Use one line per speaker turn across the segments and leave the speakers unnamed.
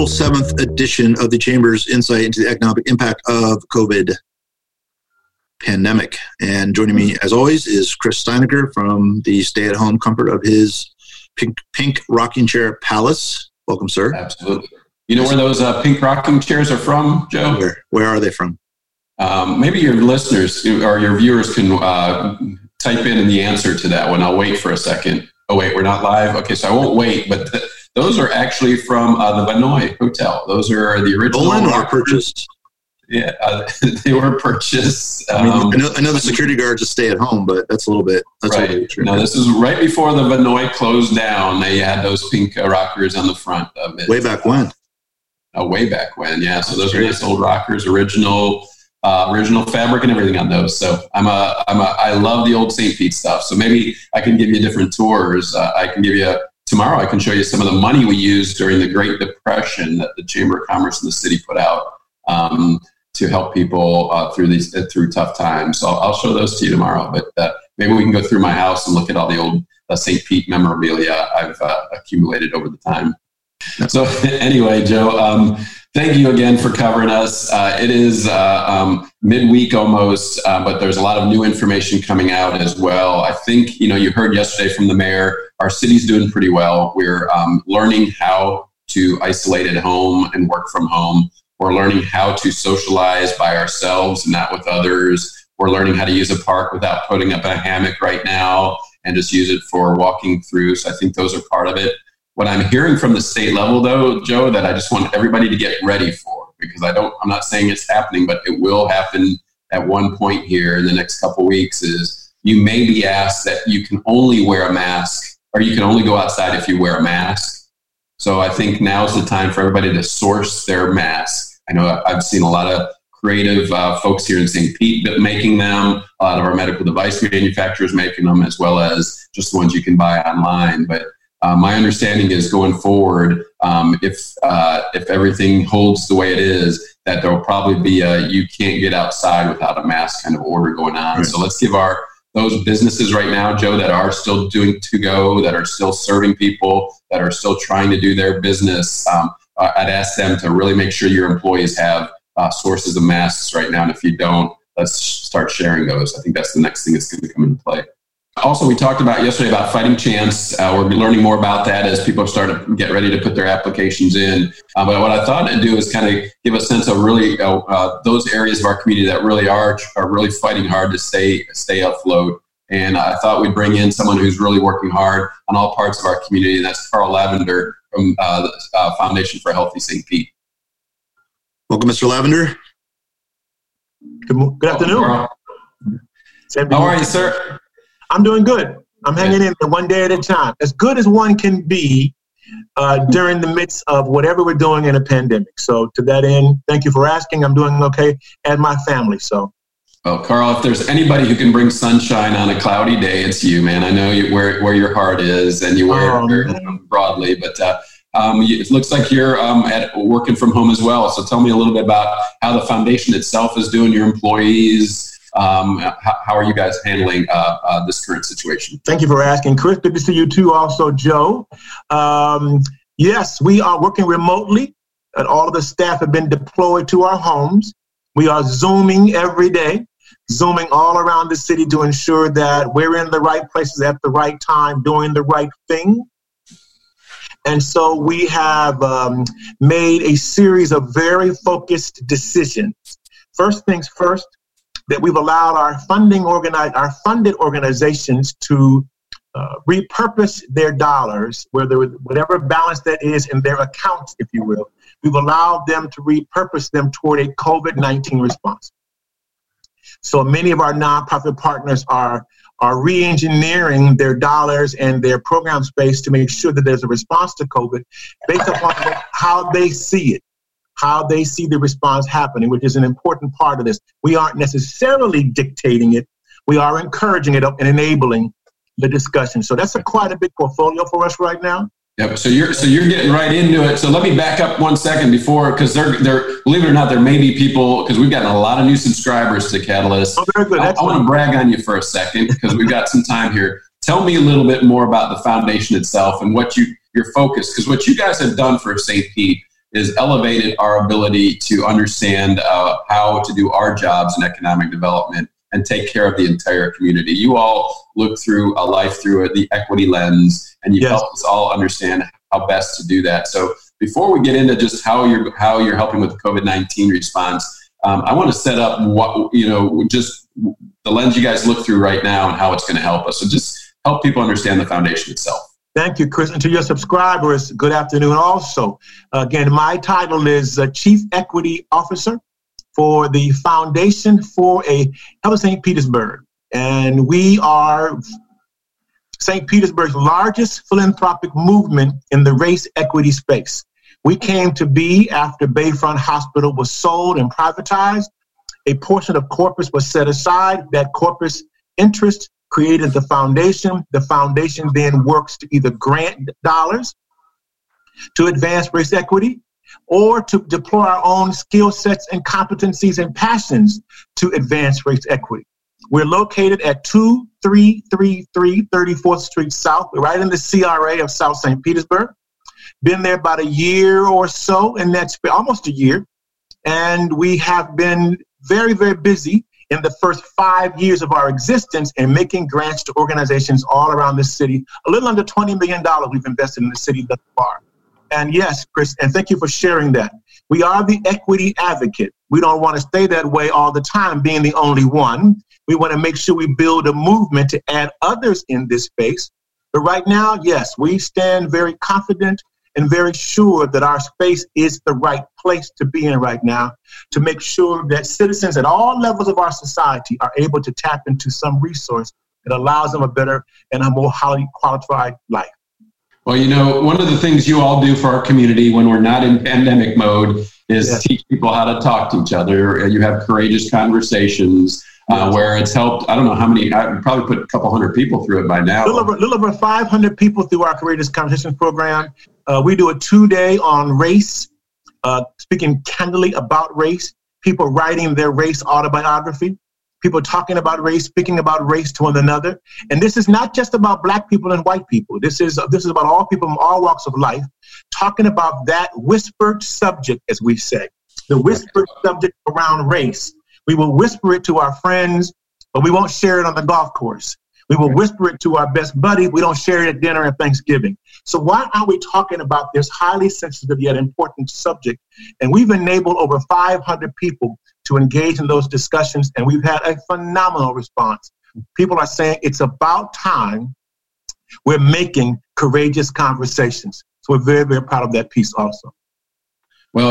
inaugural 7th edition of the Chamber's Insight into the Economic Impact of COVID pandemic. And joining me, as always, is Chris Steinecker from the stay-at-home comfort of his pink rocking chair palace. Welcome, sir.
Absolutely. You know where those pink rocking chairs are from, Joe?
Where are they from?
Maybe your listeners or your viewers can type in the answer to that one. I'll wait for a second. Oh, wait, we're not live? Okay, so I won't wait, but those are actually from the Vinoy Hotel. Those are the original.
Stolen or purchased?
Yeah, they were purchased.
I know the security guards just stay at home, but that's a little bit. That's
right.
A little bit
no, this is right before the Vinoy closed down. They had those pink rockers on the front of it.
Way back when?
Way back when, yeah. So those are nice old rockers, original fabric and everything on those. So I love the old St. Pete stuff. So maybe I can give you different tours. Tomorrow I can show you some of the money we used during the Great Depression that the Chamber of Commerce in the city put out to help people through tough times. So I'll show those to you tomorrow. But maybe we can go through my house and look at all the old St. Pete memorabilia I've accumulated over the time. So anyway, Joe, thank you again for covering us. It is midweek almost, but there's a lot of new information coming out as well. I think, you heard yesterday from the mayor, our city's doing pretty well. We're learning how to isolate at home and work from home. We're learning how to socialize by ourselves and not with others. We're learning how to use a park without putting up a hammock right now and just use it for walking through. So I think those are part of it. What I'm hearing from the state level, though, Joe, that I just want everybody to get ready for, because I'm not saying it's happening, but it will happen at one point here in the next couple of weeks, is you may be asked that you can only wear a mask, or you can only go outside if you wear a mask. So I think now's the time for everybody to source their masks. I know I've seen a lot of creative folks here in St. Pete making them, a lot of our medical device manufacturers making them, as well as just the ones you can buy online. But my understanding is going forward, if everything holds the way it is, that there will probably be you can't get outside without a mask kind of order going on. Right. So let's give those businesses right now, Joe, that are still doing to-go, that are still serving people, that are still trying to do their business, I'd ask them to really make sure your employees have sources of masks right now. And if you don't, let's start sharing those. I think that's the next thing that's going to come into play. Also, we talked about yesterday about Fighting Chance. We're learning more about that as people start to get ready to put their applications in. But what I thought I'd do is kind of give a sense of really those areas of our community that really are really fighting hard to stay afloat. And I thought we'd bring in someone who's really working hard on all parts of our community, and that's Carl Lavender from the Foundation for Healthy St. Pete.
Welcome, Mr. Lavender.
Good afternoon.
How are you, sir?
I'm doing good. I'm hanging in there one day at a time, as good as one can be during the midst of whatever we're doing in a pandemic. So to that end, thank you for asking. I'm doing okay, and my family. So.
Well, Carl, if there's anybody who can bring sunshine on a cloudy day, it's you, man. I know where your heart is, and you wear it very broadly. But it looks like you're working from home as well. So tell me a little bit about how the foundation itself is doing, your employees. How are you guys handling this current situation?
Thank you for asking, Chris. Good to see you too. Also, Joe. Yes, we are working remotely, and all of the staff have been deployed to our homes. We are Zooming every day, Zooming all around the city to ensure that we're in the right places at the right time, doing the right thing. And so we have made a series of very focused decisions. First things first, that we've allowed our funded organizations to repurpose their dollars, whatever balance that is in their accounts, if you will. We've allowed them to repurpose them toward a COVID-19 response. So many of our nonprofit partners are re-engineering their dollars and their program space to make sure that there's a response to COVID based upon how they see it, how they see the response happening, which is an important part of this. We aren't necessarily dictating it. We are encouraging it and enabling the discussion. So that's quite a big portfolio for us right now.
Yep. So you're getting right into it. So let me back up 1 second before, because they're believe it or not, there may be people, because we've gotten a lot of new subscribers to Catalyst.
Oh, very good.
I want to brag on you for a second, because we've got some time here. Tell me a little bit more about the foundation itself and what your focus, because what you guys have done for St. Pete is elevated our ability to understand how to do our jobs in economic development and take care of the entire community. You all look through a life through the equity lens, and you help us all understand how best to do that. So before we get into just how you're helping with the COVID-19 response, I want to set up what, just the lens you guys look through right now and how it's going to help us. So just help people understand the foundation itself.
Thank you, Chris. And to your subscribers, good afternoon also. Again, my title is Chief Equity Officer for the Foundation for a Help St. Petersburg. And we are St. Petersburg's largest philanthropic movement in the race equity space. We came to be after Bayfront Hospital was sold and privatized. A portion of corpus was set aside. That corpus interest created the foundation. The foundation then works to either grant dollars to advance race equity or to deploy our own skill sets and competencies and passions to advance race equity. We're located at 2333 34th Street South. We're right in the CRA of South St. Petersburg. Been there about a year or so, and that's almost a year. And we have been very, very busy in the first 5 years of our existence in making grants to organizations all around the city. A little under $20 million we've invested in the city thus far. And yes, Chris, and thank you for sharing that. We are the equity advocate. We don't want to stay that way all the time, being the only one. We want to make sure we build a movement to add others in this space. But right now, yes, we stand very confident and very sure that our space is the right place to be in right now to make sure that citizens at all levels of our society are able to tap into some resource that allows them a better and a more highly qualified life.
Well, one of the things you all do for our community when we're not in pandemic mode is teach people how to talk to each other. You have courageous conversations where it's helped. I don't know how many, I probably put a couple hundred people through it by now.
A little over 500 people through our Courageous Conversations program. We do a 2-day on race, speaking candidly about race, people writing their race autobiography, people talking about race, speaking about race to one another. And this is not just about Black people and white people. This is about all people from all walks of life, talking about that whispered subject, as we say, the whispered subject around race. We will whisper it to our friends, but we won't share it on the golf course. We will whisper it to our best buddy. We don't share it at dinner and Thanksgiving. So why are we talking about this highly sensitive yet important subject? And we've enabled over 500 people to engage in those discussions, and we've had a phenomenal response. People are saying it's about time we're making courageous conversations. So we're very, very proud of that piece also.
Well,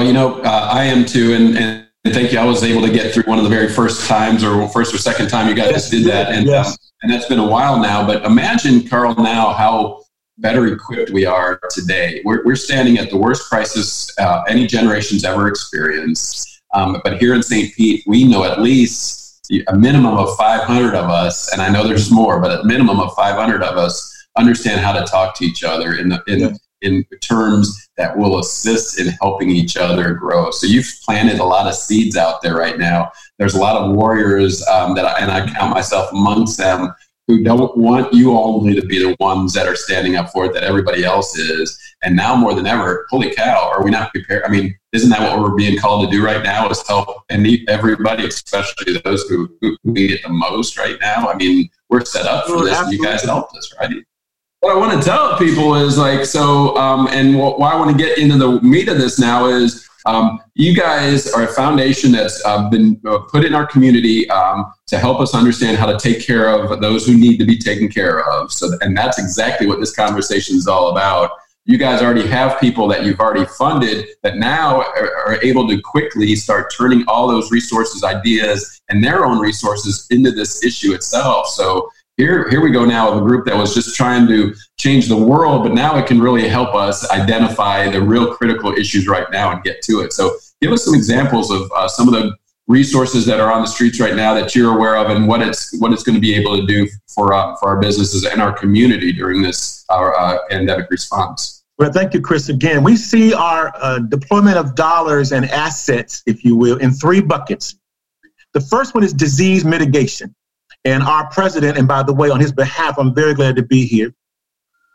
I am too, and thank you. I was able to get through one of the very first times, or first or second time you guys did that, and that's been a while now. But imagine, Carl, now how better equipped we are today. We're standing at the worst crisis any generation's ever experienced. But here in St. Pete, we know at least a minimum of 500 of us, and I know there's more, but a minimum of 500 of us understand how to talk to each other in terms that will assist in helping each other grow. So you've planted a lot of seeds out there right now. There's a lot of warriors and I count myself amongst them, who don't want you only to be the ones that are standing up for it, that everybody else is. And now more than ever, holy cow, are we not prepared? I mean, isn't that what we're being called to do right now, is help everybody, especially those who need it the most right now? I mean, we're set up for this. And you guys helped us, right? What I want to tell people is and why I want to get into the meat of this now is you guys are a foundation that's been put in our community to help us understand how to take care of those who need to be taken care of. And that's exactly what this conversation is all about. You guys already have people that you've already funded that now are able to quickly start turning all those resources, ideas, and their own resources into this issue itself. So here we go now with a group that was just trying to change the world, but now it can really help us identify the real critical issues right now and get to it. So give us some examples of some of the resources that are on the streets right now that you're aware of, and what it's going to be able to do for our businesses and our community during this pandemic response.
Well, thank you, Chris. Again, we see our deployment of dollars and assets, if you will, in 3 buckets. The first one is disease mitigation. And our president, and by the way, on his behalf, I'm very glad to be here,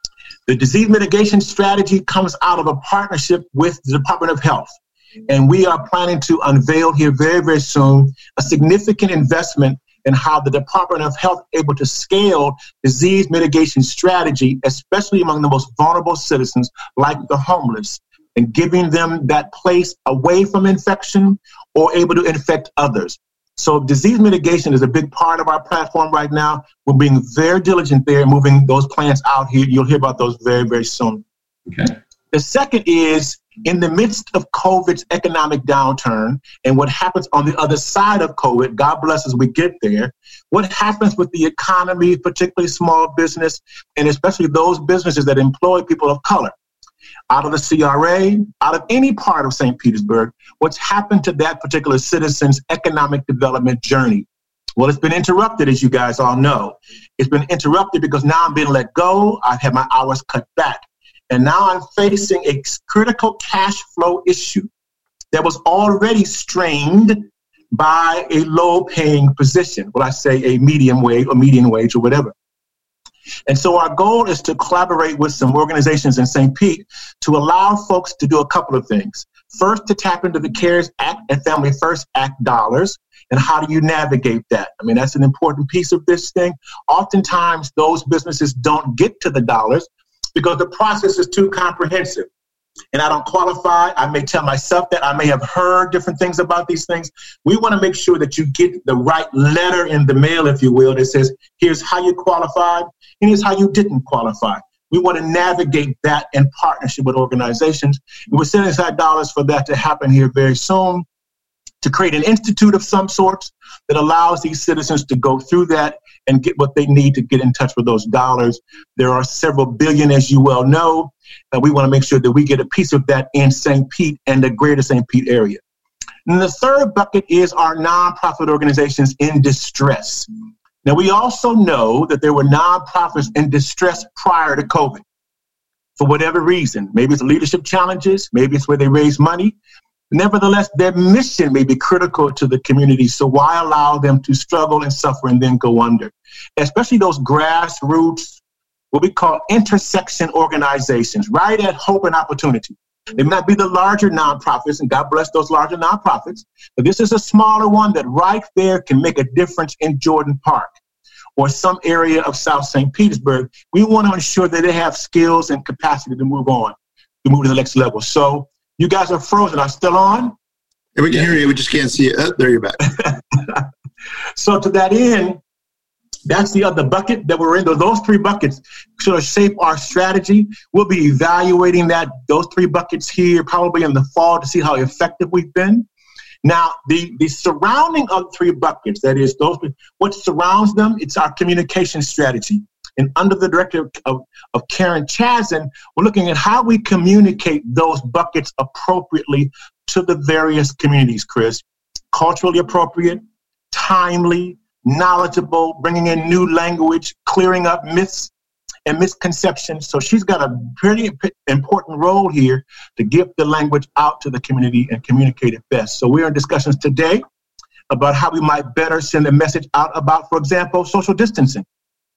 The disease mitigation strategy comes out of a partnership with the Department of Health. And we are planning to unveil here very, very soon a significant investment in how the Department of Health is able to scale disease mitigation strategy, especially among the most vulnerable citizens like the homeless, and giving them that place away from infection or able to infect others. So disease mitigation is a big part of our platform right now. We're being very diligent there, moving those plans out here. You'll hear about those very, very soon.
Okay.
The second is, in the midst of COVID's economic downturn and what happens on the other side of COVID, God bless us, we get there, what happens with the economy, particularly small business, and especially those businesses that employ people of color? Out of the CRA, out of any part of St. Petersburg, what's happened to that particular citizen's economic development journey? Well, it's been interrupted, as you guys all know. It's been interrupted because now I'm being let go. I've had my hours cut back. And now I'm facing a critical cash flow issue that was already strained by a low-paying position. Well, I say a medium wage or median wage or whatever. And so our goal is to collaborate with some organizations in St. Pete to allow folks to do a couple of things. First, to tap into the CARES Act and Family First Act dollars. And how do you navigate that? I mean, that's an important piece of this thing. Oftentimes, those businesses don't get to the dollars because the process is too comprehensive. And I don't qualify. I may tell myself that. I may have heard different things about these things. We want to make sure that you get the right letter in the mail, if you will, that says, here's how you qualified and here's how you didn't qualify. We want to navigate that in partnership with organizations. And we're setting aside dollars for that to happen here very soon, to create an institute of some sorts that allows these citizens to go through that and get what they need to get in touch with those dollars. There are several billion, as you well know, and we want to make sure that we get a piece of that in St. Pete and the greater St. Pete area. And the third bucket is our nonprofit organizations in distress. Now, we also know that there were nonprofits in distress prior to COVID for whatever reason. Maybe it's leadership challenges, maybe it's where they raise money. Nevertheless, their mission may be critical to the community, so why allow them to struggle and suffer and then go under? Especially those grassroots, what we call intersection organizations, right at hope and opportunity. They may not be the larger nonprofits, and God bless those larger nonprofits, but this is a smaller one that right there can make a difference in Jordan Park or some area of South St. Petersburg. We want to ensure that they have skills and capacity to move on, to move to the next level. So you guys are frozen. Are still on?
Yeah, we can hear you. We just can't see it. Oh, there you're back.
So to that end, that's the other bucket that we're in. Those three buckets sort of shape our strategy. We'll be evaluating those three buckets here probably in the fall to see how effective we've been. Now, the surrounding of three buckets, that is, what surrounds them, it's our communication strategy. And under the direction of Karen Chazin, we're looking at how we communicate those buckets appropriately to the various communities, Chris. Culturally appropriate, timely, knowledgeable, bringing in new language, clearing up myths and misconceptions. So she's got a pretty important role here to get the language out to the community and communicate it best. So we're in discussions today about how we might better send a message out about, for example, social distancing.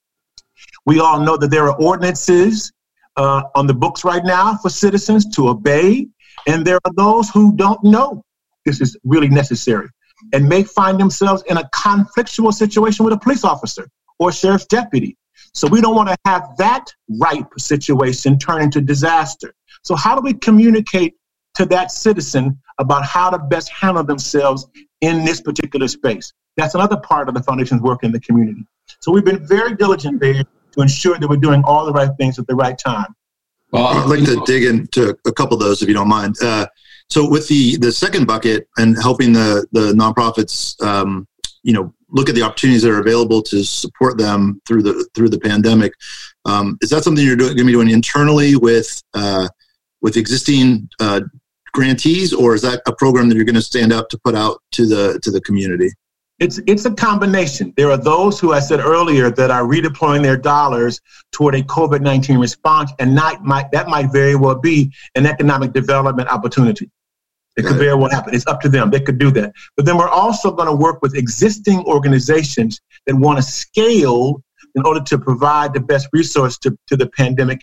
We all know that there are ordinances on the books right now for citizens to obey, and there are those who don't know this is really necessary and may find themselves in a conflictual situation with a police officer or sheriff's deputy. So we don't want to have that ripe situation turn into disaster. So how do we communicate to that citizen about how to best handle themselves in this particular space? That's another part of the foundation's work in the community. So we've been very diligent there to ensure that we're doing all the right things at the right time.
Well, I'd like to dig into a couple of those, if you don't mind. So with the second bucket and helping the nonprofits, look at the opportunities that are available to support them through the pandemic, is that something you're going to be doing internally with existing grantees, or is that a program that you're going to stand up to put out to the community?
It's a combination. There are those who I said earlier that are redeploying their dollars toward a COVID-19 response, and that might very well be an economic development opportunity. It could very well happen. It's up to them. They could do that. But then we're also going to work with existing organizations that want to scale in order to provide the best resource to the pandemic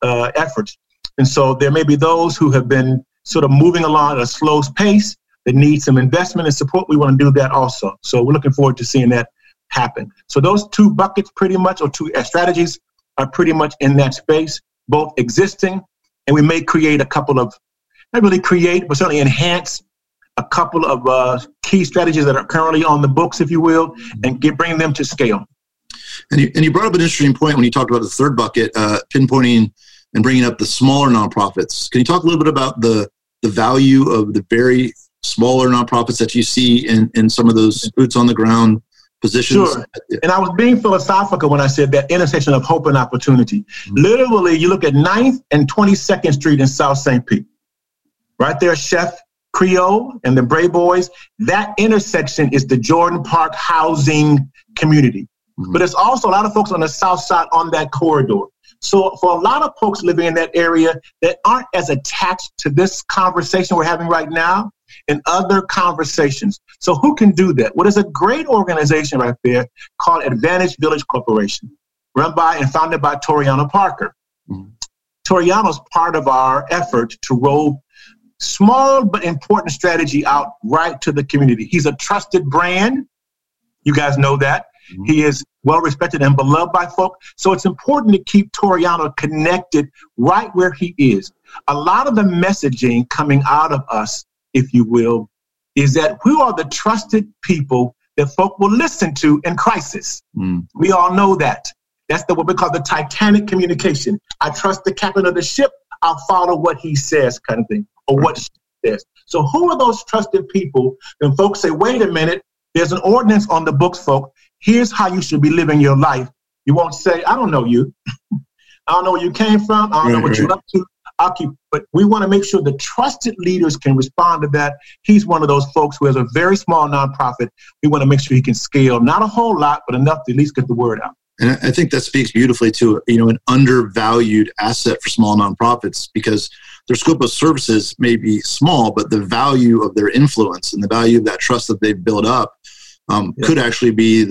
efforts. And so there may be those who have been sort of moving along at a slow pace that need some investment and support. We want to do that also. So we're looking forward to seeing that happen. So those two buckets pretty much, or two strategies, are pretty much in that space, both existing, and we may create a couple of, not really create, but certainly enhance a couple of key strategies that are currently on the books, if you will, and bring them to scale.
And you brought up an interesting point when you talked about the third bucket, pinpointing and bringing up the smaller nonprofits. Can you talk a little bit about the value of the very smaller nonprofits that you see in some of those boots on the ground positions?
Sure. And I was being philosophical when I said that intersection of hope and opportunity. Mm-hmm. Literally, you look at 9th and 22nd Street in South St. Pete. Right there, Chef Creole and the Bray Boys. That intersection is the Jordan Park housing community. Mm-hmm. But there's also a lot of folks on the south side on that corridor. So for a lot of folks living in that area that aren't as attached to this conversation we're having right now and other conversations. So who can do that? Well, there's a great organization right there called Advantage Village Corporation, run by and founded by Toriano Parker. Mm-hmm. Toriano's part of our effort to roll small but important strategy out right to the community. He's a trusted brand. You guys know that. Mm-hmm. He is well respected and beloved by folk. So it's important to keep Toriano connected right where he is. A lot of the messaging coming out of us, if you will, is that we are the trusted people that folk will listen to in crisis. Mm. We all know that. That's what we call the Titanic communication. I trust the captain of the ship. I'll follow what he says, kind of thing, or what she says. So who are those trusted people? And folks say, wait a minute, there's an ordinance on the books, folk. Here's how you should be living your life. You won't say, I don't know you. I don't know where you came from. I don't know what you're up to. But we want to make sure the trusted leaders can respond to that. He's one of those folks who has a very small nonprofit. We want to make sure he can scale, not a whole lot, but enough to at least get the word out.
And I think that speaks beautifully to, an undervalued asset for small nonprofits, because their scope of services may be small, but the value of their influence and the value of that trust that they've built up could actually be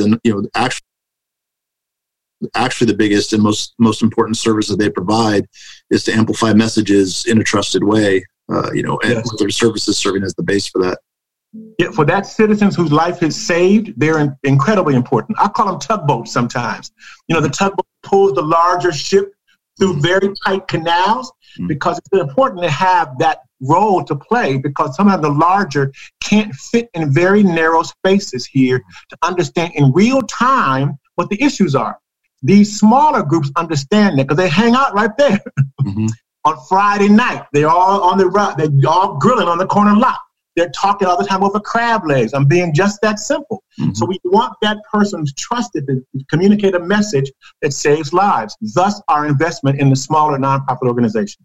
actually the biggest and most important service that they provide is to amplify messages in a trusted way, and with their services serving as the base for that.
Yeah, for that citizens whose life is saved, they're incredibly important. I call them tugboats sometimes. The tugboat pulls the larger ship through very tight canals because it's important to have that role to play, because sometimes the larger can't fit in very narrow spaces here to understand in real time what the issues are. These smaller groups understand that because they hang out right there. Mm-hmm. On Friday night, they're all on the rock. They're all grilling on the corner lot. They're talking all the time over crab legs. I'm being just that simple. Mm-hmm. So we want that person trusted to communicate a message that saves lives. Thus, our investment in the smaller nonprofit organizations.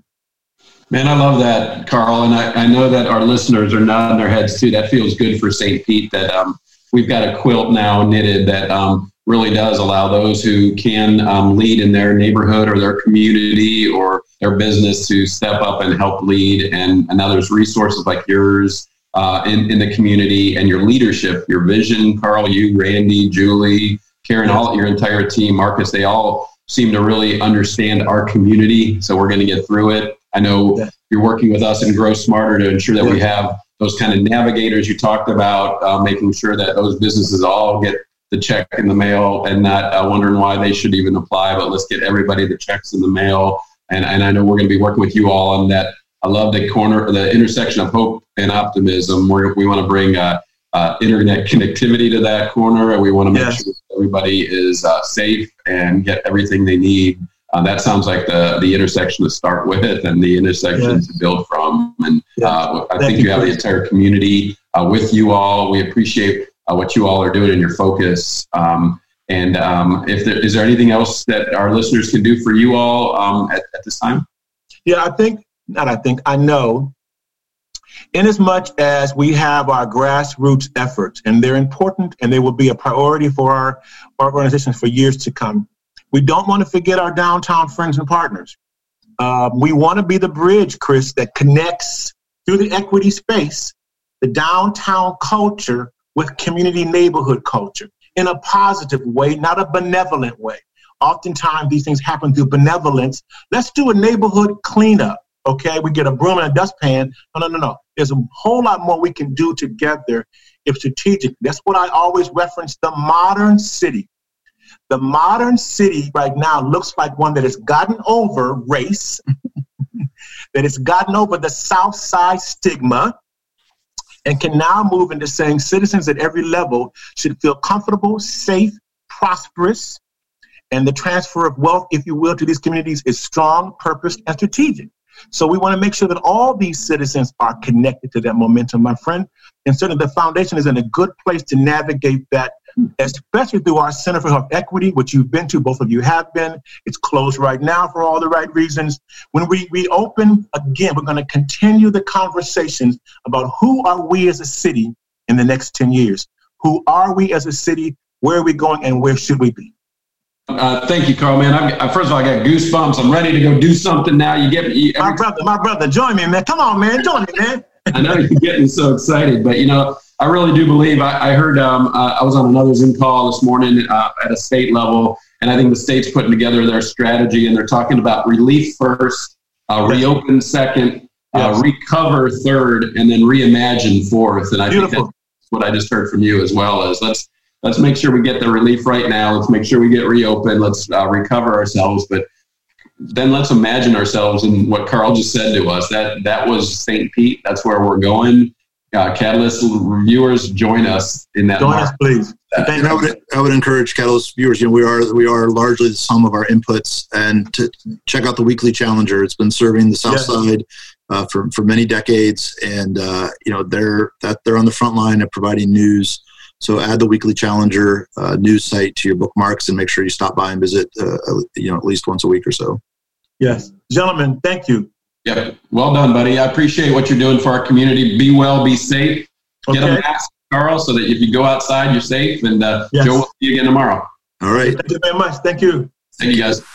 Man, I love that, Carl. And I know that our listeners are nodding their heads too. That feels good for St. Pete that we've got a quilt now knitted that really does allow those who can lead in their neighborhood or their community or their business to step up and help lead. And there's resources like yours in the community and your leadership, your vision, Carl, you, Randy, Julie, Karen, all your entire team, Marcus, they all seem to really understand our community. So we're going to get through it. I know you're working with us in Grow Smarter to ensure that we have those kind of navigators you talked about, making sure that those businesses all get the check in the mail and not wondering why they should even apply, but let's get everybody the checks in the mail. And I know we're going to be working with you all on that. I love the intersection of hope and optimism. We want to bring internet connectivity to that corner, and we want to make sure everybody is safe and get everything they need. That sounds like the intersection to start with and the intersection to build from. And I think you have the entire community with you all. We appreciate what you all are doing and your focus. Is there anything else that our listeners can do for you all at this time?
Yeah, I know. Inasmuch as we have our grassroots efforts, and they're important and they will be a priority for our organizations for years to come, we don't want to forget our downtown friends and partners. We want to be the bridge, Chris, that connects through the equity space, the downtown culture with community neighborhood culture in a positive way, not a benevolent way. Oftentimes, these things happen through benevolence. Let's do a neighborhood cleanup, okay? We get a broom and a dustpan. No. There's a whole lot more we can do together if strategic. That's what I always reference, the modern city. The modern city right now looks like one that has gotten over race, that has gotten over the South Side stigma, and can now move into saying citizens at every level should feel comfortable, safe, prosperous, and the transfer of wealth, if you will, to these communities is strong, purposed, and strategic. So we want to make sure that all these citizens are connected to that momentum, my friend. And certainly the foundation is in a good place to navigate that, especially through our Center for Health Equity, which you've been to, both of you have been. It's closed right now for all the right reasons. When we reopen, again, we're going to continue the conversations about who are we as a city in the next 10 years? Who are we as a city? Where are we going, and where should we be?
Thank you, Carl, man. First of all, I got goosebumps. I'm ready to go do something now.
My brother, join me, man. Come on, man. Join me, man.
I know you're getting so excited, but, I really do believe I heard I was on another Zoom call this morning at a state level, and I think the state's putting together their strategy, and they're talking about relief first, reopen second, recover third, and then reimagine fourth. And I think that's what I just heard from you as well, is let's make sure we get the relief right now. Let's make sure we get reopened. Let's recover ourselves. But then let's imagine ourselves in what Carl just said to us. That was St. Pete. That's where we're going. Catalyst viewers, join us in that.
Join us, please.
And I would encourage Catalyst viewers. We are largely the sum of our inputs, and to check out the Weekly Challenger. It's been serving the South Side for many decades, and they're on the front line of providing news. So add the Weekly Challenger news site to your bookmarks, and make sure you stop by and visit, at least once a week or so.
Yes, gentlemen, thank you.
Yep. Well done, buddy. I appreciate what you're doing for our community. Be well, be safe. Get a mask, Carl, so that if you go outside, you're safe. And Joe, will see you again tomorrow.
All right.
Thank you very much. Thank you.
Thank you, guys.